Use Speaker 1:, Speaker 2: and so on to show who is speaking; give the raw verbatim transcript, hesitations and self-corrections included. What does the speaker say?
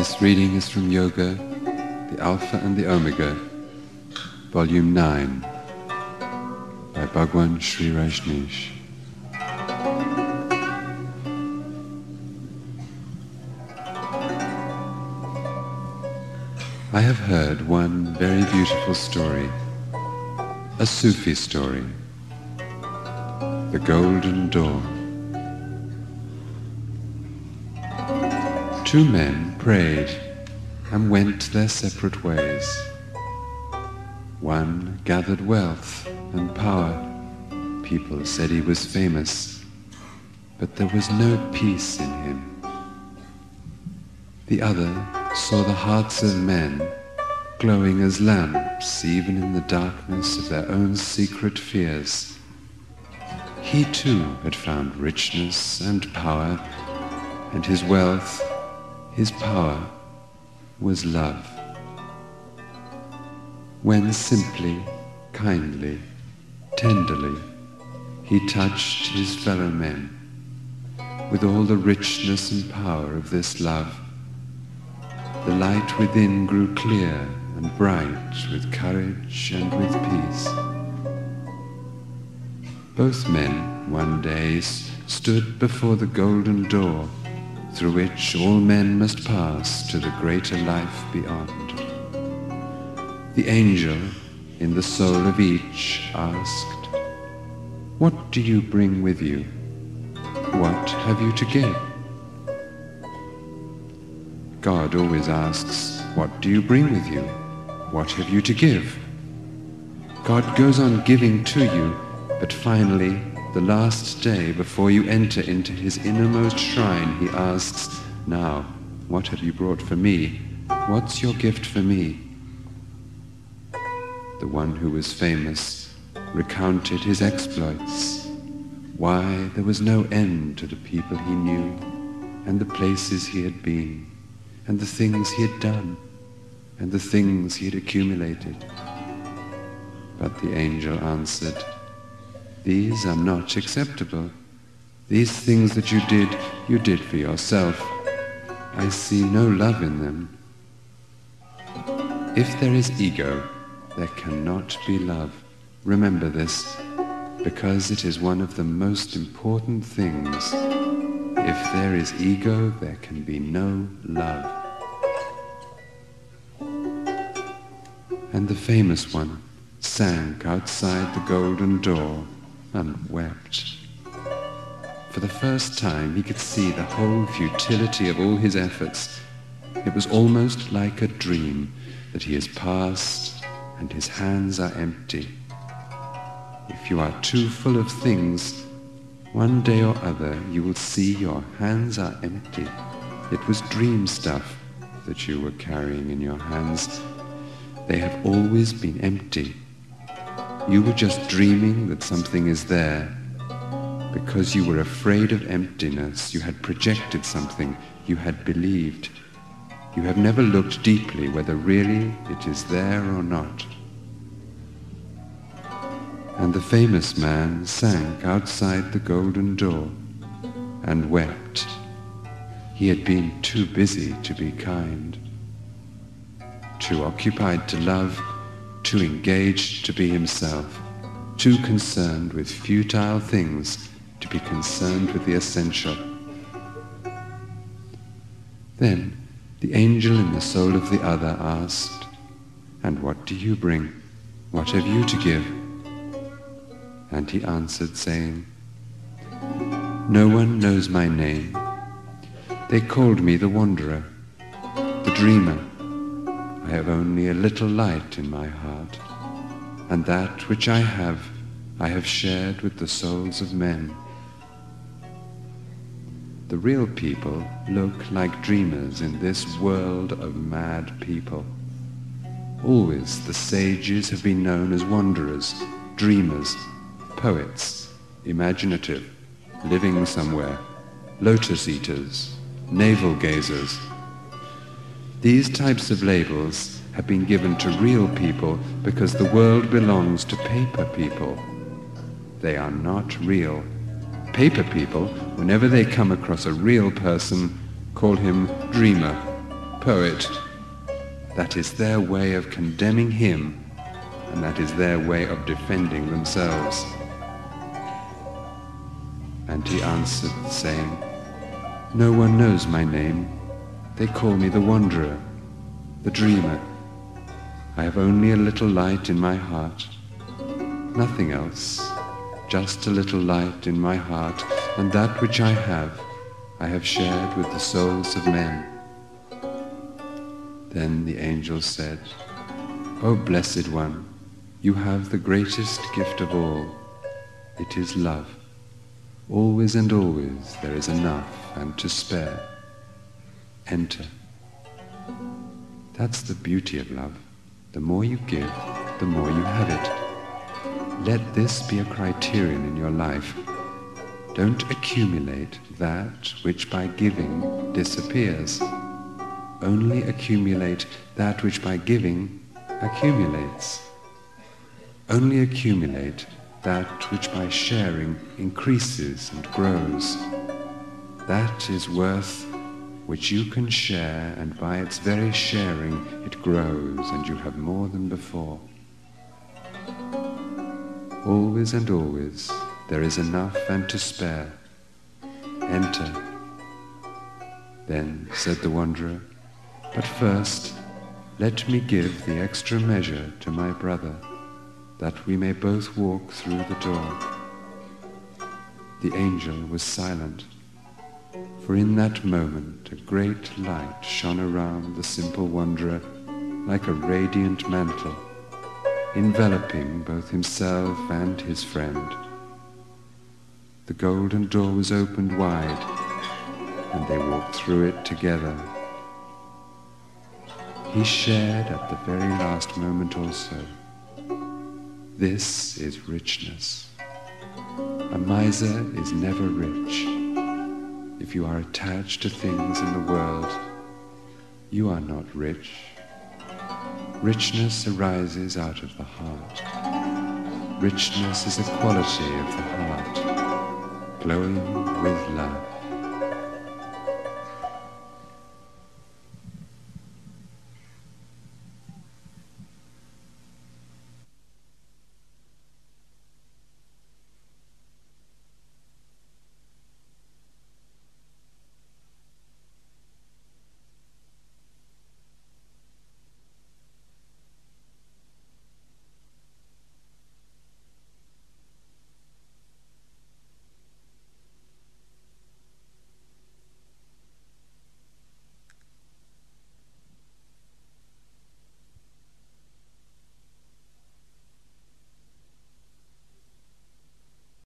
Speaker 1: This reading is from Yoga, the Alpha and the Omega, Volume nine, by Bhagwan Sri Rajneesh. I have heard one very beautiful story, a Sufi story, the Golden Dawn. Two men prayed and went their separate ways. One gathered wealth and power. People said he was famous, but there was no peace in him. The other saw the hearts of men glowing as lamps even in the darkness of their own secret fears. He too had found richness and power, and his wealth, his power, was love. When simply, kindly, tenderly, he touched his fellow men with all the richness and power of this love, the light within grew clear and bright with courage and with peace. Both men one day stood before the golden door through which all men must pass to the greater life beyond. The angel in the soul of each asked, "What do you bring with you? What have you to give?" God always asks, "What do you bring with you? What have you to give?" God goes on giving to you, but finally, the last day before you enter into his innermost shrine, he asks, "Now, what have you brought for me? What's your gift for me?" The one who was famous recounted his exploits, why there was no end to the people he knew, and the places he had been, and the things he had done, and the things he had accumulated. But the angel answered, "These are not acceptable. These things that you did, you did for yourself. I see no love in them. If there is ego, there cannot be love. Remember this, because it is one of the most important things. If there is ego, there can be no love." And the famous one sank outside the golden door and wept. For the first time he could see the whole futility of all his efforts. It was almost like a dream that he has passed and his hands are empty. If you are too full of things, one day or other you will see your hands are empty. It was dream stuff that you were carrying in your hands. They have always been empty. You were just dreaming that something is there. Because you were afraid of emptiness, you had projected something, you had believed. You have never looked deeply whether really it is there or not. And the famous man sank outside the golden door and wept. He had been too busy to be kind, too occupied to love, too engaged to be himself, too concerned with futile things to be concerned with the essential. Then the angel in the soul of the other asked, "And what do you bring? What have you to give?" And he answered, saying, "No one knows my name. They called me the wanderer, the dreamer. I have only a little light in my heart, and that which I have, I have shared with the souls of men." The real people look like dreamers in this world of mad people. Always the sages have been known as wanderers, dreamers, poets, imaginative, living somewhere, lotus eaters, navel gazers. These types of labels have been given to real people because the world belongs to paper people. They are not real. Paper people, whenever they come across a real person, call him dreamer, poet. That is their way of condemning him, and that is their way of defending themselves. And he answered, saying, No one knows my name. They call me the wanderer, the dreamer. I have only a little light in my heart, nothing else, just a little light in my heart, and that which I have, I have shared with the souls of men. Then the angel said, O Blessed One, you have the greatest gift of all. It is love. Always and always there is enough and to spare. Enter. That's the beauty of love. The more you give, the more you have it. Let this be a criterion in your life. Don't accumulate that which by giving disappears. Only accumulate that which by giving accumulates. Only accumulate that which by sharing increases and grows. That is worth which you can share, and by its very sharing it grows, and you have more than before. Always and always there is enough and to spare. Enter. Then said the wanderer, But first let me give the extra measure to my brother, that we may both walk through the door. The angel was silent, for in that moment a great light shone around the simple wanderer like a radiant mantle, enveloping both himself and his friend. The golden door was opened wide, and they walked through it together. He shared at the very last moment also. This is richness. A miser is never rich. If you are attached to things in the world, you are not rich. Richness arises out of the heart. Richness is a quality of the heart, glowing with love.